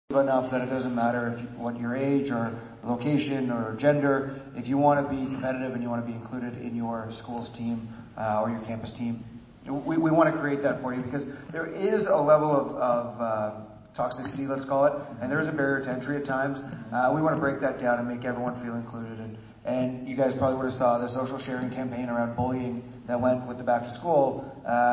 enough that it doesn't matter what your age or location or gender. If you want to be competitive and you want to be included in your school's team or your campus team, we want to create that for you, because there is a level of toxicity, let's call it, and there is a barrier to entry at times. We want to break that down and make everyone feel included. And you guys probably would have saw the social sharing campaign around bullying that went with the back to school,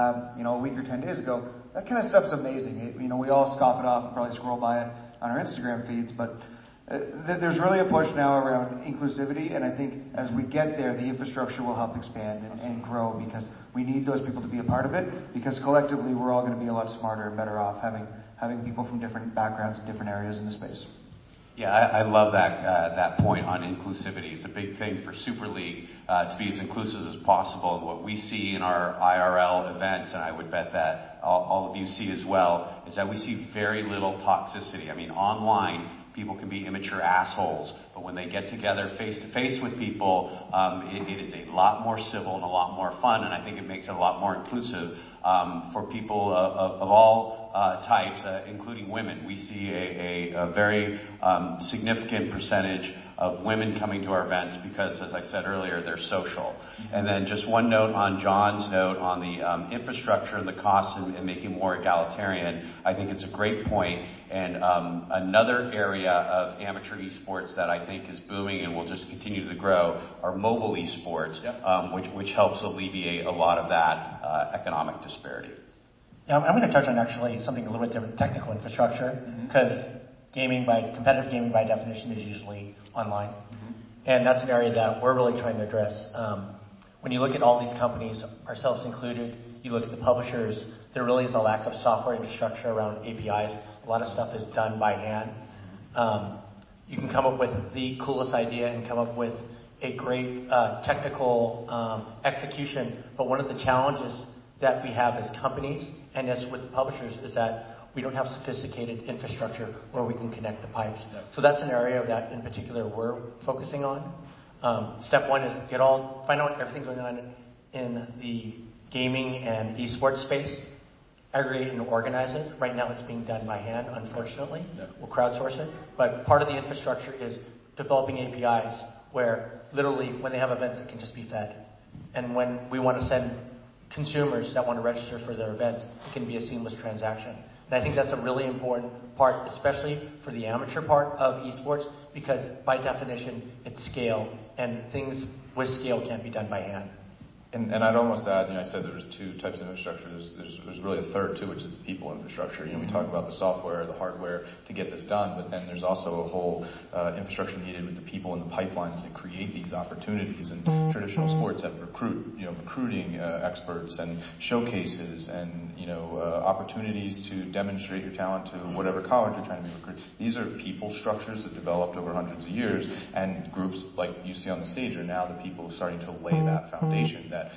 a week or 10 days ago. That kind of stuff's amazing. We all scoff it off and probably scroll by it on our Instagram feeds, but there's really a push now around inclusivity, and I think as we get there, the infrastructure will help expand and grow, because we need those people to be a part of it, because collectively we're all going to be a lot smarter and better off having people from different backgrounds and different areas in the space. Yeah, I love that point on inclusivity. It's a big thing for Super League to be as inclusive as possible. And what we see in our IRL events, and I would bet that all of you see as well, is that we see very little toxicity. I mean, online, people can be immature assholes, but when they get together face to face with people, it is a lot more civil and a lot more fun, and I think it makes it a lot more inclusive for people of all types, including women. We see a very significant percentage of women coming to our events because, as I said earlier, they're social. And then just one note on John's note on the infrastructure and the costs and making more egalitarian. I think it's a great point. And another area of amateur esports that I think is booming and will just continue to grow are mobile esports, which helps alleviate a lot of that economic disparity. Yeah, I'm going to touch on actually something a little bit different, technical infrastructure, because competitive gaming by definition is usually online. And that's an area that we're really trying to address. When you look at all these companies, ourselves included, you look at the publishers, there really is a lack of software infrastructure around APIs. A lot of stuff is done by hand. You can come up with the coolest idea and come up with a great technical execution, but one of the challenges that we have as companies and as with the publishers is that we don't have sophisticated infrastructure where we can connect the pipes. So that's an area that in particular we're focusing on. Step one is find out everything going on in the gaming and esports space, aggregate and organize it. Right now it's being done by hand, unfortunately. We'll crowdsource it. But part of the infrastructure is developing APIs where literally when they have events it can just be fed. And when we want to send consumers that want to register for their events, it can be a seamless transaction. And I think that's a really important part, especially for the amateur part of esports, because by definition, it's scale, and things with scale can't be done by hand. And I'd almost add, I said there was two types of infrastructure. There's really a third too, which is the people infrastructure. We talk about the software, the hardware to get this done, but then there's also a whole infrastructure needed with the people and the pipelines to create these opportunities. And traditional sports have recruiting experts and showcases and opportunities to demonstrate your talent to whatever college you're trying to be recruited. These are people structures that developed over hundreds of years, and groups like you see on the stage are now the people starting to lay that foundation that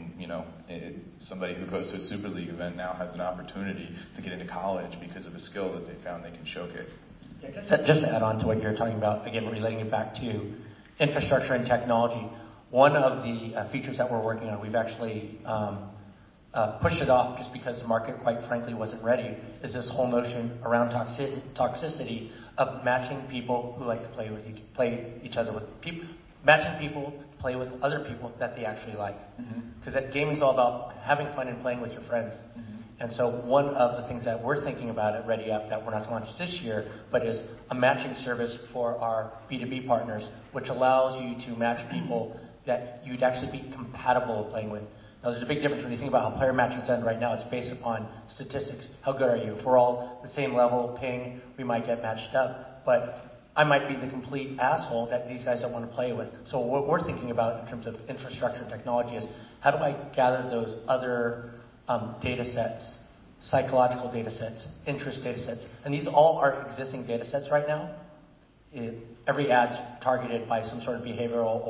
somebody who goes to a Super League event now has an opportunity to get into college because of a skill that they found they can showcase. Yeah, just to add on to what you're talking about, again, relating it back to infrastructure and technology, one of the features that we're working on, we've actually pushed it off just because the market, quite frankly, wasn't ready, is this whole notion around toxicity of matching people who like to play each other with people. Matching people to play with other people that they actually like. Because gaming's all about having fun and playing with your friends. And so one of the things that we're thinking about at ReadyUp that we're not going to launch this year, but is a matching service for our B2B partners, which allows you to match people that you'd actually be compatible with playing with. Now, there's a big difference when you think about how player matching is done right now. It's based upon statistics. How good are you? If we're all the same level, ping, we might get matched up. But I might be the complete asshole that these guys don't want to play with. So what we're thinking about in terms of infrastructure and technology is how do I gather those other data sets, psychological data sets, interest data sets. And these all are existing data sets right now. Every ad's targeted by some sort of behavioral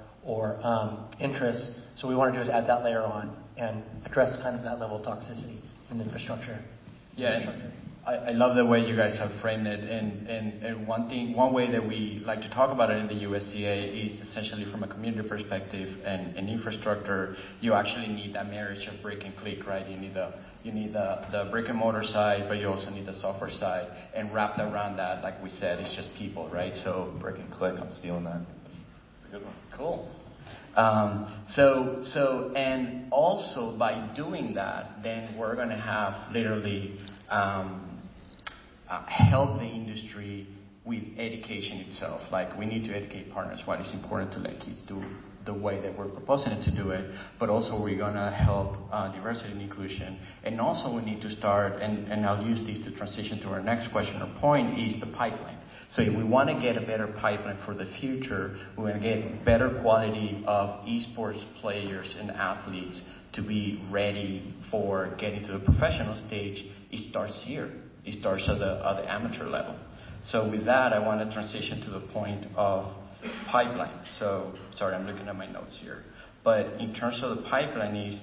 or interest. So what we want to do is add that layer on and address kind of that level of toxicity in infrastructure. Yeah, I love the way you guys have framed it, and one way that we like to talk about it in the USCA is essentially from a community perspective and infrastructure. You actually need that marriage of brick and click, right? You need the brick and mortar side, but you also need the software side, and wrapped around that, like we said, it's just people, right? So Brick and click, I'm stealing that. It's a good one. Cool. And also by doing that, then we're going to have literally help the industry with education itself. Like, we need to educate partners why it's important to let kids do the way that we're proposing it to do it, but also we're going to help diversity and inclusion. And also we need to start, and I'll use this to transition to our next question or point, is the pipeline. So if we want to get a better pipeline for the future, we want to get better quality of esports players and athletes to be ready for getting to the professional stage. It starts here. It starts at the amateur level. So with that, I want to transition to the point of pipeline. So, sorry, I'm looking at my notes here. But in terms of the pipeline is,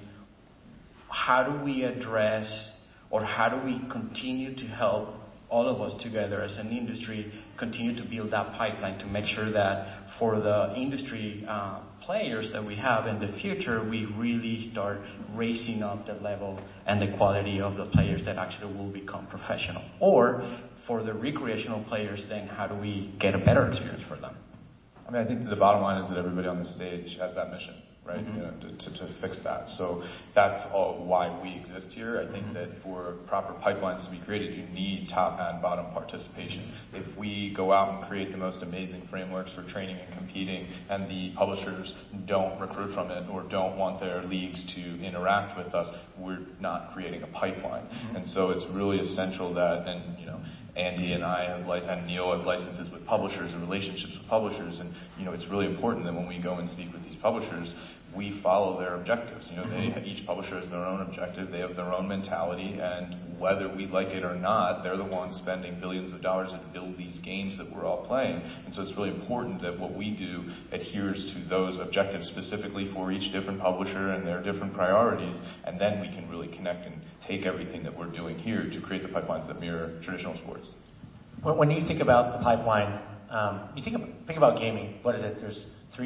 how do we address, or how do we continue to help all of us together as an industry continue to build that pipeline to make sure that for the industry players that we have in the future, we really start raising up the level and the quality of the players that actually will become professional. Or for the recreational players, then how do we get a better experience for them? I mean, I think the bottom line is that everybody on the stage has that mission, right? Mm-hmm. You know, to fix that. So that's all why we exist here. I think that for proper pipelines to be created, you need top and bottom participation. If we go out and create the most amazing frameworks for training and competing, and the publishers don't recruit from it or don't want their leagues to interact with us, we're not creating a pipeline. Mm-hmm. And so it's really essential that, and you know, Andy and I have and Neil have licenses with publishers and relationships with publishers, and you know, it's really important that when we go and speak with these publishers, we follow their objectives. You know, each publisher has their own objective, they have their own mentality, and whether we like it or not, they're the ones spending billions of dollars to build these games that we're all playing. And so it's really important that what we do adheres to those objectives specifically for each different publisher and their different priorities, and then we can really connect and take everything that we're doing here to create the pipelines that mirror traditional sports. When you think about the pipeline, you think about gaming. What is it? There's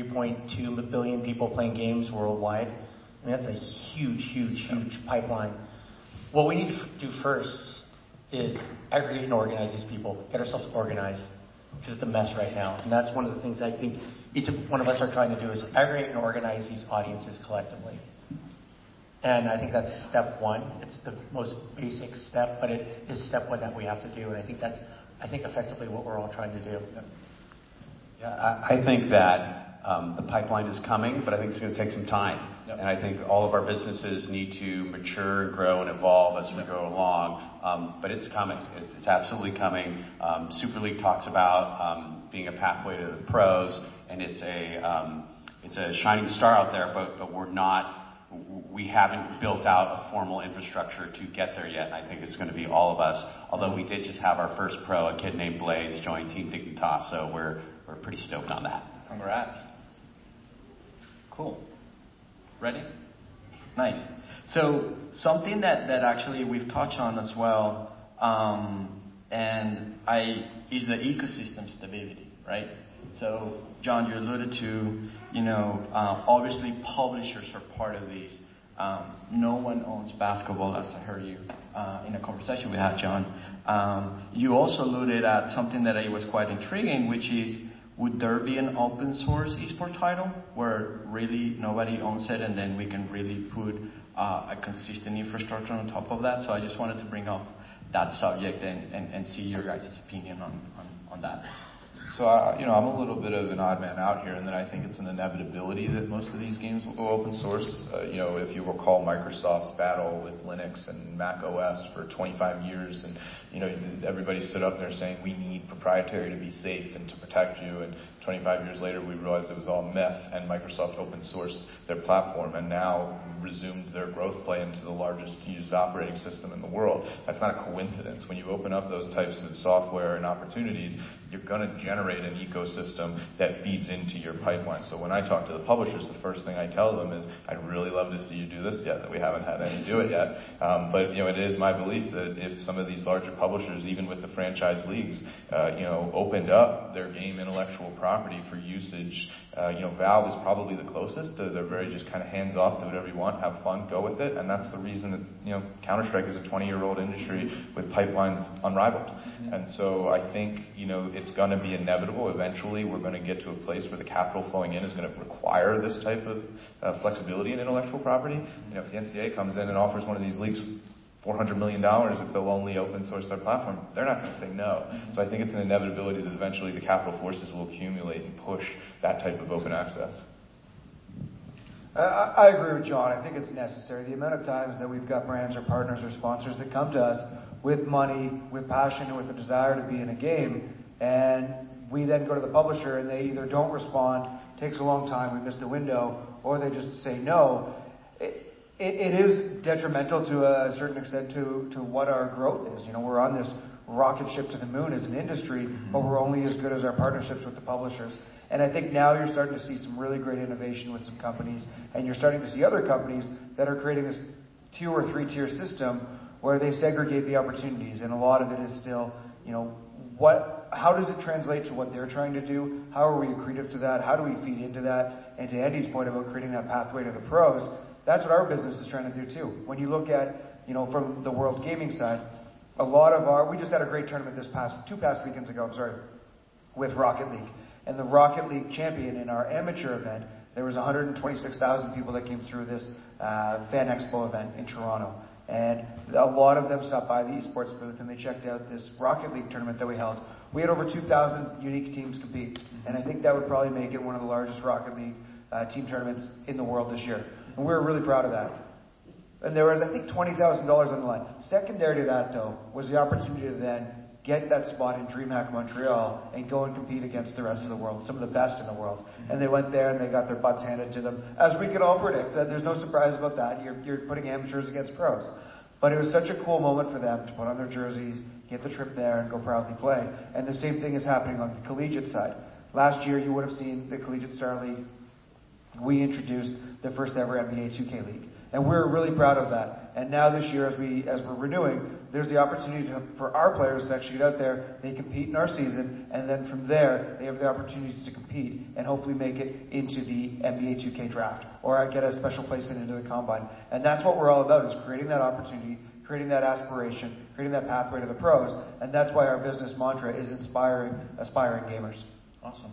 3.2 billion people playing games worldwide. I mean, that's a huge pipeline. What we need to do first is aggregate and organize these people, get ourselves organized, because it's a mess right now. And that's one of the things I think each one of us are trying to do, is aggregate and organize these audiences collectively. And I think that's step one. It's the most basic step, but it is step one that we have to do. And I think effectively what we're all trying to do. Yeah, I think that the pipeline is coming, but I think it's going to take some time. Yep. And I think all of our businesses need to mature and grow and evolve as we go along. But it's coming. It's absolutely coming. Super League talks about being a pathway to the pros, and it's a shining star out there, but we haven't built out a formal infrastructure to get there yet. And I think it's going to be all of us. Although we did just have our first pro, a kid named Blaze, join Team Dignitas, so we're pretty stoked on that. Congrats. Cool. Ready? Nice. So something that actually we've touched on as well, is the ecosystem stability, right? So John, you alluded to, obviously publishers are part of this. No one owns basketball, as I heard you in a conversation we had, John. You also alluded at something that I was quite intriguing, which is, would there be an open source esport title where really nobody owns it, and then we can really put a consistent infrastructure on top of that? So I just wanted to bring up that subject and see your guys' opinion on that. So, I'm a little bit of an odd man out here, and then I think it's an inevitability that most of these games will go open source. If you recall Microsoft's battle with Linux and Mac OS for 25 years, and, everybody stood up there saying, we need proprietary to be safe and to protect you, and 25 years later, we realized it was all meth, and Microsoft open sourced their platform and now resumed their growth play into the largest used operating system in the world. That's not a coincidence. When you open up those types of software and opportunities, you're going to generate an ecosystem that feeds into your pipeline. So when I talk to the publishers, the first thing I tell them is, I'd really love to see you do this yet, that we haven't had any do it yet. But it is my belief that if some of these larger publishers, even with the franchise leagues, opened up their game intellectual property for usage, Valve is probably the closest. They're very just kind of hands off, do whatever you want, have fun, go with it, and that's the reason that Counter-Strike is a 20-year-old industry with pipelines unrivaled. And so I think it's going to be inevitable. Eventually, we're going to get to a place where the capital flowing in is going to require this type of flexibility in intellectual property. If the NCAA comes in and offers one of these leagues $400 million if they'll only open source their platform, they're not going to say no. So I think it's an inevitability that eventually the capital forces will accumulate and push that type of open access. I agree with John. I think it's necessary. The amount of times that we've got brands or partners or sponsors that come to us with money, with passion, and with a desire to be in a game, and we then go to the publisher and they either don't respond, takes a long time, we missed the window, or they just say no. It is detrimental to a certain extent to what our growth is. We're on this rocket ship to the moon as an industry, but we're only as good as our partnerships with the publishers. And I think now you're starting to see some really great innovation with some companies, and you're starting to see other companies that are creating this 2 or 3 tier system where they segregate the opportunities, and a lot of it is still, how does it translate to what they're trying to do? How are we accretive to that? How do we feed into that? And to Andy's point about creating that pathway to the pros, that's what our business is trying to do too. When you look at, from the World Gaming side, we just had a great tournament two past weekends ago, with Rocket League. And the Rocket League champion in our amateur event, there was 126,000 people that came through this Fan Expo event in Toronto. And a lot of them stopped by the esports booth and they checked out this Rocket League tournament that we held. We had over 2,000 unique teams compete. And I think that would probably make it one of the largest Rocket League team tournaments in the world this year. And we were really proud of that. And there was, I think, $20,000 on the line. Secondary to that, though, was the opportunity to then get that spot in DreamHack Montreal and go and compete against the rest of the world, some of the best in the world. And they went there and they got their butts handed to them, as we could all predict. There's no surprise about that. You're putting amateurs against pros. But it was such a cool moment for them to put on their jerseys, get the trip there, and go proudly play. And the same thing is happening on the collegiate side. Last year, you would have seen the Collegiate Star League. We introduced the first ever NBA 2K League. And we're really proud of that. And now this year, as we're renewing, there's the opportunity for our players to actually get out there. They compete in our season, and then from there, they have the opportunities to compete and hopefully make it into the NBA 2K draft or get a special placement into the combine. And that's what we're all about, is creating that opportunity, creating that aspiration, creating that pathway to the pros. And that's why our business mantra is inspiring aspiring gamers. Awesome.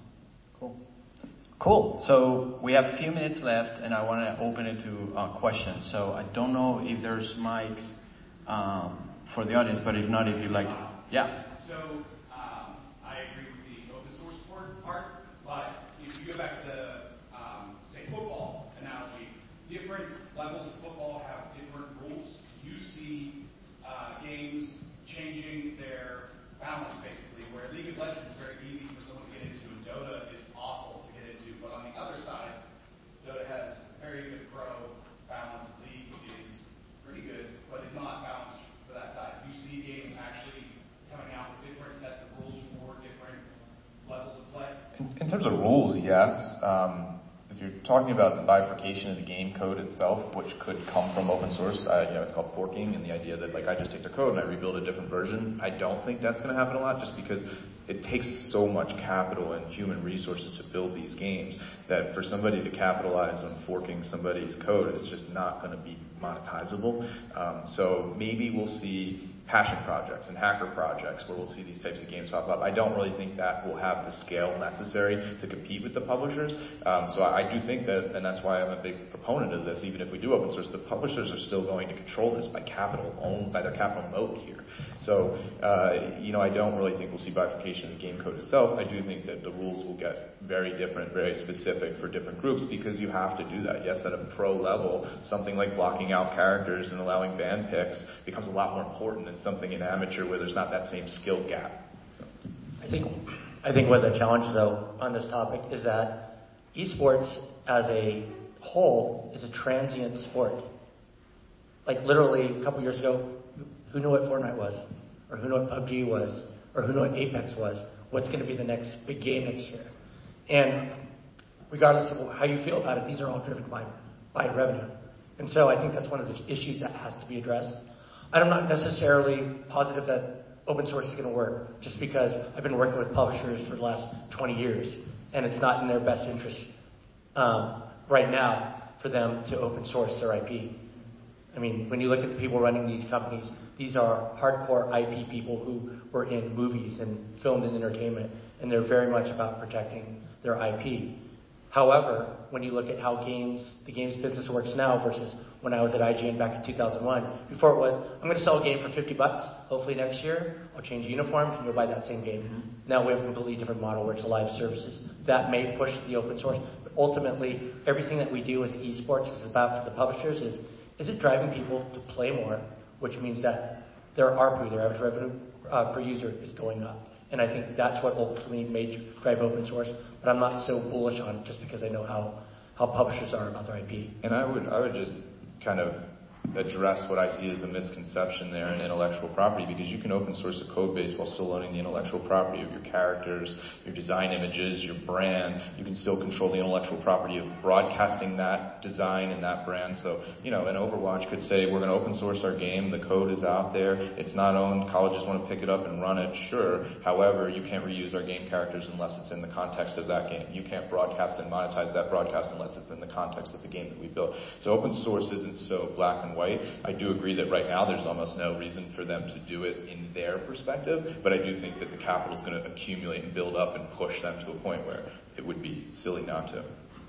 Cool. So we have a few minutes left, and I want to open it to questions. So I don't know if there's mics for the audience, but if not, if you'd like to. Yeah. So I agree with the open source part, but if you go back to, say, football analogy, different levels of football have different rules. You see games changing their balance, basically, where League of Legends is very easy for someone to get into, and Dota is awful to get into. But on the other side, Dota has very good pro balance. League is pretty good, but it's not balanced for that side. You see games actually coming out with different sets of rules for different levels of play. In terms of rules, yes. If you're talking about the bifurcation of the game code itself, which could come from open source, it's called forking, and the idea that I just take the code and I rebuild a different version, I don't think that's going to happen a lot, just because it takes so much capital and human resources to build these games that for somebody to capitalize on forking somebody's code, it's just not going to be monetizable. So maybe we'll see passion projects and hacker projects where we'll see these types of games pop up. I don't really think that will have the scale necessary to compete with the publishers. So I do think that, and that's why I'm a big proponent of this, even if we do open source, the publishers are still going to control this by their capital moat here. So, I don't really think we'll see bifurcation of the game code itself. I do think that the rules will get very different, very specific for different groups, because you have to do that. Yes, at a pro level, something like blocking out characters and allowing ban picks becomes a lot more important than something in amateur where there's not that same skill gap. So. I think I think one of the challenges, though, on this topic is that esports as a whole is a transient sport. Like literally a couple years ago, who knew what Fortnite was? Or who knew what PUBG was? Or who knew what Apex was? What's going to be the next big game next year? And regardless of how you feel about it, these are all driven by revenue. And so I think that's one of the issues that has to be addressed. I'm not necessarily positive that open source is going to work, just because I've been working with publishers for the last 20 years, and it's not in their best interest right now for them to open source their IP. I mean, when you look at the people running these companies, these are hardcore IP people who were in movies and film and entertainment, and they're very much about protecting their IP. However, when you look at how the games business works now versus when I was at IGN back in 2001, before it was, I'm going to sell a game for $50. Hopefully next year, I'll change uniforms and you'll buy that same game. Now we have a completely different model where it's live services. That may push the open source, but ultimately, everything that we do as esports is about for the publishers is it driving people to play more, which means that their ARPU, their average revenue per user, is going up. And I think that's what ultimately may drive open source, but I'm not so bullish on it just because I know how publishers are about their IP. And I would just kind of address what I see as a misconception there in intellectual property, because you can open source a code base while still owning the intellectual property of your characters, your design images, your brand. You can still control the intellectual property of broadcasting that design and that brand. So, an Overwatch could say, we're going to open source our game, the code is out there, it's not owned, colleges want to pick it up and run it, sure. However, you can't reuse our game characters unless it's in the context of that game. You can't broadcast and monetize that broadcast unless it's in the context of the game that we built. So open source isn't so black and white. I do agree that right now there's almost no reason for them to do it in their perspective, but I do think that the capital is going to accumulate and build up and push them to a point where it would be silly not to.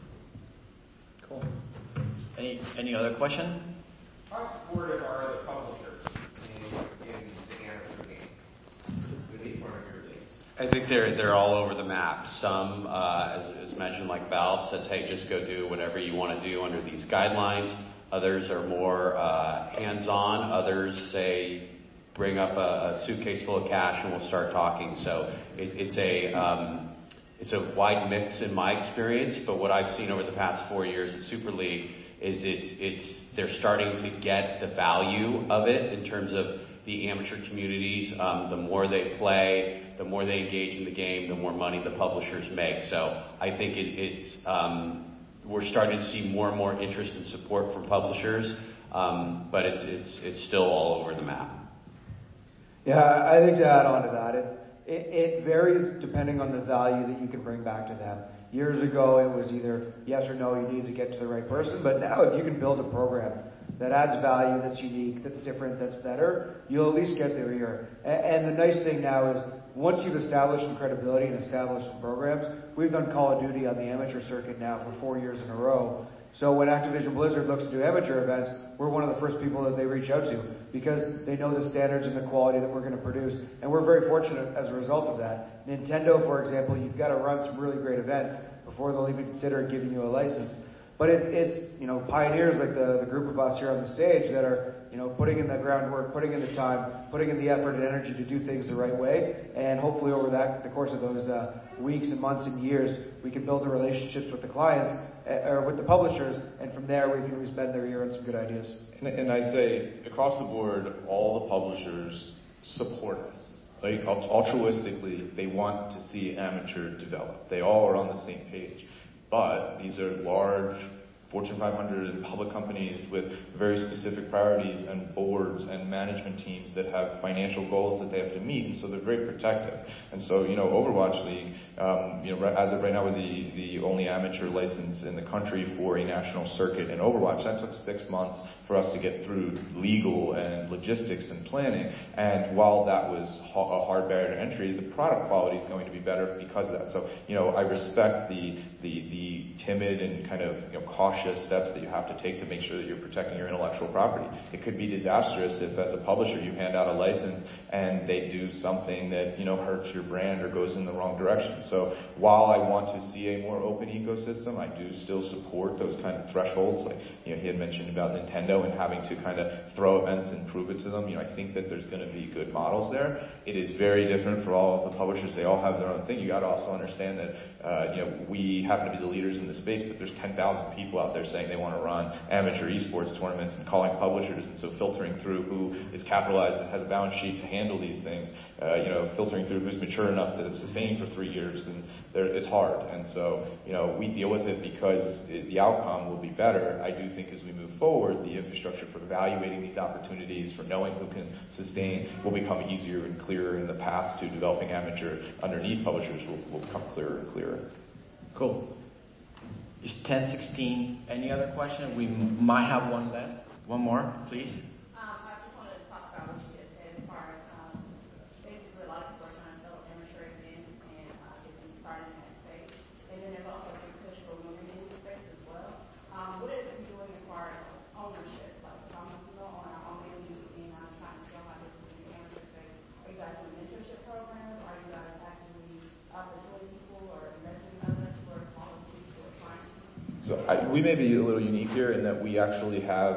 Cool. Any other question? How supportive are the publishers in the amateur game? Do they part of your league? I think they're all over the map. Some, as mentioned, like Valve says, hey, just go do whatever you want to do under these guidelines. Others are more hands-on. Others say, bring up a suitcase full of cash and we'll start talking. So it's a wide mix in my experience. But what I've seen over the past 4 years at Super League is they're starting to get the value of it in terms of the amateur communities. The more they play, the more they engage in the game, the more money the publishers make. So I think we're starting to see more and more interest and support from publishers, but it's still all over the map. Yeah, I think to add on to that, it varies depending on the value that you can bring back to them. Years ago, it was either yes or no, you needed to get to the right person, but now if you can build a program that adds value, that's unique, that's different, that's better, you'll at least get their ear. And the nice thing now is, once you've established some credibility and established some programs, we've done Call of Duty on the amateur circuit now for 4 years in a row. So when Activision Blizzard looks to do amateur events, we're one of the first people that they reach out to because they know the standards and the quality that we're going to produce. And we're very fortunate as a result of that. Nintendo, for example, you've got to run some really great events before they'll even consider giving you a license. But it's pioneers like the group of us here on the stage that are putting in the groundwork, putting in the time, putting in the effort and energy to do things the right way. And hopefully over the course of those weeks and months and years, we can build the relationships with the clients or with the publishers, and from there we can always bend their ear on some good ideas. And I'd say across the board, all the publishers support us. Like altruistically, they want to see amateur develop. They all are on the same page. But these are large Fortune 500 and public companies with very specific priorities and boards and management teams that have financial goals that they have to meet, and so they're very protective. And so, Overwatch League, as of right now, we're the only amateur license in the country for a national circuit in Overwatch. That took 6 months for us to get through legal and logistics and planning. And while that was a hard barrier to entry, the product quality is going to be better because of that. So, I respect the timid and kind of cautious steps that you have to take to make sure that you're protecting your intellectual property. It could be disastrous if, as a publisher, you hand out a license and they do something that, hurts your brand or goes in the wrong direction. So while I want to see a more open ecosystem, I do still support those kind of thresholds. Like, he had mentioned about Nintendo and having to kind of throw events and prove it to them. I think that there's going to be good models there. It is very different for all of the publishers. They all have their own thing. You got to also understand that, we happen to be the leaders in the space, but there's 10,000 people out there saying they want to run amateur esports tournaments and calling publishers, and so filtering through who is capitalized and has a balance sheet to handle these things, filtering through who's mature enough to sustain for 3 years, and it's hard. And so, we deal with it because the outcome will be better. I do think as we move forward, the infrastructure for evaluating these opportunities, for knowing who can sustain, will become easier and clearer, and the paths to developing amateur underneath publishers will become clearer and clearer. Cool. It's 10:16. Any other question? We might have one left. One more, please. I just wanted to talk about what you just said as far as basically a lot of people are trying to develop amateur events and get them started in that space. And then there's also a big push for women in the space as well. What are you doing as far as ownership? Like, if I'm a female owner, I own a league and I'm trying to scale my business in the amateur space. Are you guys doing mentorship programs? Are you guys actively pursuing people or investing in others who are smaller leagues who are trying to? So we may be a little unique here in that we actually have,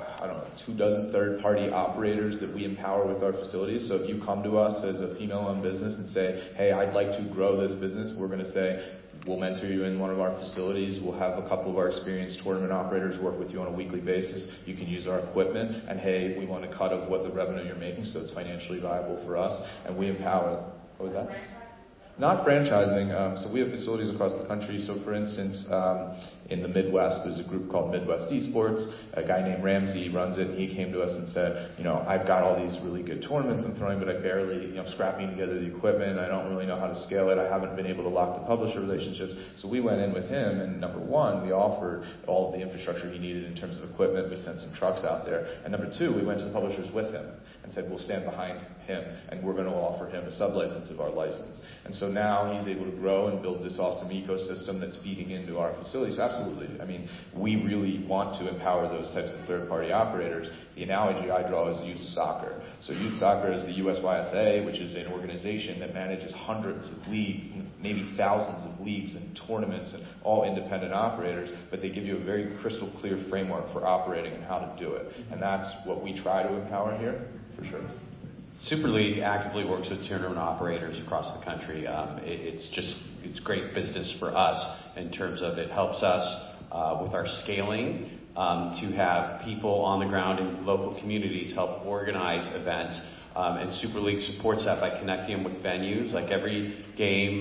24 third-party operators that we empower with our facilities. So if you come to us as a female-owned business and say, hey, I'd like to grow this business, we're going to say, we'll mentor you in one of our facilities. We'll have a couple of our experienced tournament operators work with you on a weekly basis. You can use our equipment, and hey, we want a cut of what the revenue you're making, so it's financially viable for us, and we empower. What was that? Not franchising. So we have facilities across the country. So for instance, in the Midwest, there's a group called Midwest Esports. A guy named Ramsey runs it, and he came to us and said, I've got all these really good tournaments I'm throwing, but I barely, scrapping together the equipment. I don't really know how to scale it. I haven't been able to lock the publisher relationships. So we went in with him, and number one, we offered all of the infrastructure he needed in terms of equipment. We sent some trucks out there. And number two, we went to the publishers with him and said, we'll stand behind him, and we're going to offer him a sublicense of our license. And so now he's able to grow and build this awesome ecosystem that's feeding into our facilities. Absolutely. I mean, we really want to empower those types of third-party operators. The analogy I draw is youth soccer. So youth soccer is the USYSA, which is an organization that manages hundreds of leagues, maybe thousands of leagues and tournaments, and all independent operators, but they give you a very crystal clear framework for operating and how to do it. And that's what we try to empower here, for sure. Super League actively works with tournament operators across the country. It's great business for us in terms of it helps us with our scaling to have people on the ground in local communities help organize events. And Super League supports that by connecting them with venues. Like every game,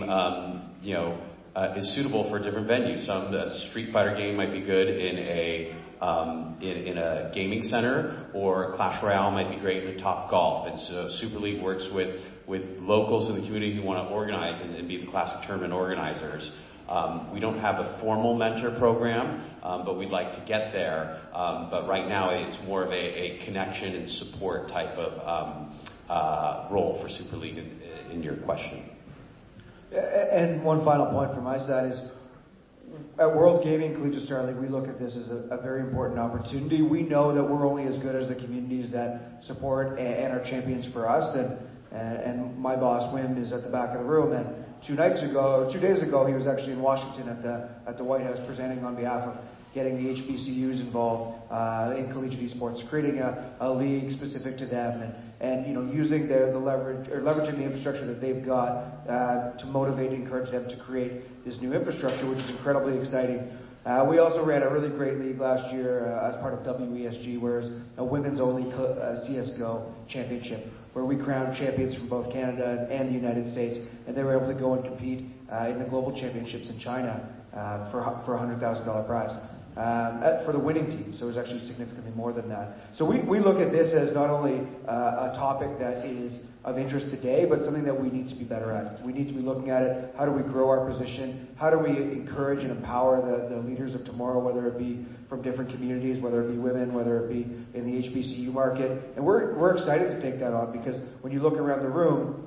is suitable for different venues. A Street Fighter game might be good in a gaming center, or Clash Royale might be great in a Top Golf. And so Super League works with locals in the community who want to organize and be the classic tournament organizers. We don't have a formal mentor program, but we'd like to get there. But right now it's more of a connection and support type of role for Super League in your question. And one final point from my side is, at World Gaming Collegiate Star League, we look at this as a very important opportunity. We know that we're only as good as the communities that support and are champions for us. And my boss, Wim, is at the back of the room. And 2 days ago, he was actually in Washington at the White House presenting on behalf of getting the HBCUs involved in collegiate esports, creating a league specific to them, and using the leverage or leveraging the infrastructure that they've got to motivate and encourage them to create this new infrastructure, which is incredibly exciting. We also ran a really great league last year as part of WESG, where it's a women's only CSGO championship, where we crowned champions from both Canada and the United States, and they were able to go and compete in the global championships in China for a $100,000 prize. For the winning team, so it was actually significantly more than that. So we look at this as not only a topic that is of interest today, but something that we need to be better at. We need to be looking at it, how do we grow our position, how do we encourage and empower the leaders of tomorrow, whether it be from different communities, whether it be women, whether it be in the HBCU market. And we're excited to take that on, because when you look around the room,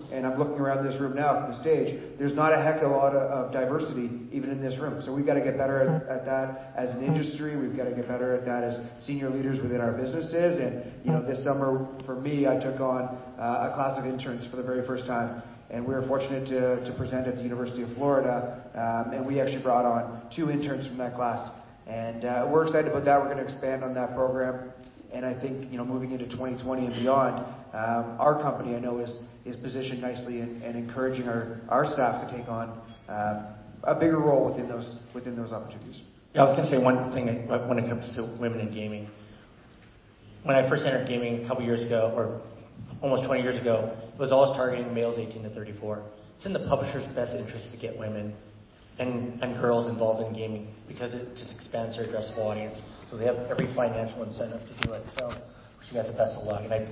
and I'm looking around this room now from the stage, there's not a heck of a lot of diversity even in this room. So we've got to get better at that as an industry. We've got to get better at that as senior leaders within our businesses. And, this summer for me, I took on a class of interns for the very first time. And we were fortunate to present at the University of Florida, and we actually brought on 2 interns from that class. And we're excited about that. We're going to expand on that program. And I think, moving into 2020 and beyond, our company, I know, is positioned nicely and encouraging our staff to take on a bigger role within those opportunities. Yeah, I was going to say one thing when it comes to women in gaming. When I first entered gaming a couple years ago, or almost 20 years ago, it was always targeting males 18 to 34. It's in the publisher's best interest to get women and girls involved in gaming because it just expands their addressable audience. So they have every financial incentive to do it. So wish you guys the best of luck. And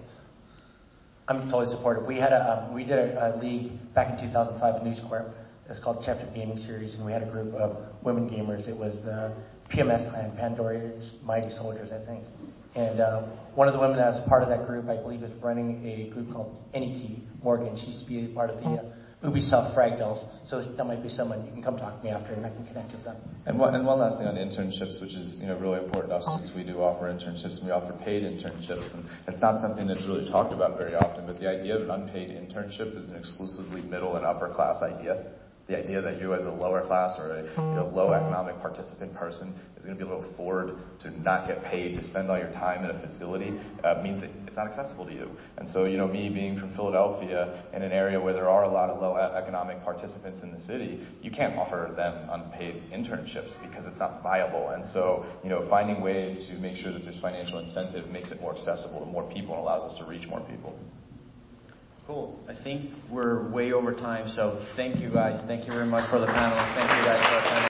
I'm totally supportive. We did a league back in 2005 at News Corp. It was called Championship Gaming Series, and we had a group of women gamers. It was the PMS clan, Pandoria's Mighty Soldiers, I think. And one of the women that was part of that group, I believe, is running a group called NET, Morgan. She used to be part of the Ubisoft Fragdolls. So that might be someone you can come talk to me after, and I can connect with them. And one last thing on internships, which is really important to us, since we do offer internships and we offer paid internships, and it's not something that's really talked about very often. But the idea of an unpaid internship is an exclusively middle and upper class idea. The idea that you as a lower class or a low economic participant person is going to be able to afford to not get paid to spend all your time in a facility means that it's not accessible to you. And so, me being from Philadelphia in an area where there are a lot of low economic participants in the city, you can't offer them unpaid internships because it's not viable. And so, finding ways to make sure that there's financial incentive makes it more accessible to more people and allows us to reach more people. Cool. I think we're way over time, so thank you guys. Thank you very much for the panel. Thank you guys for attending.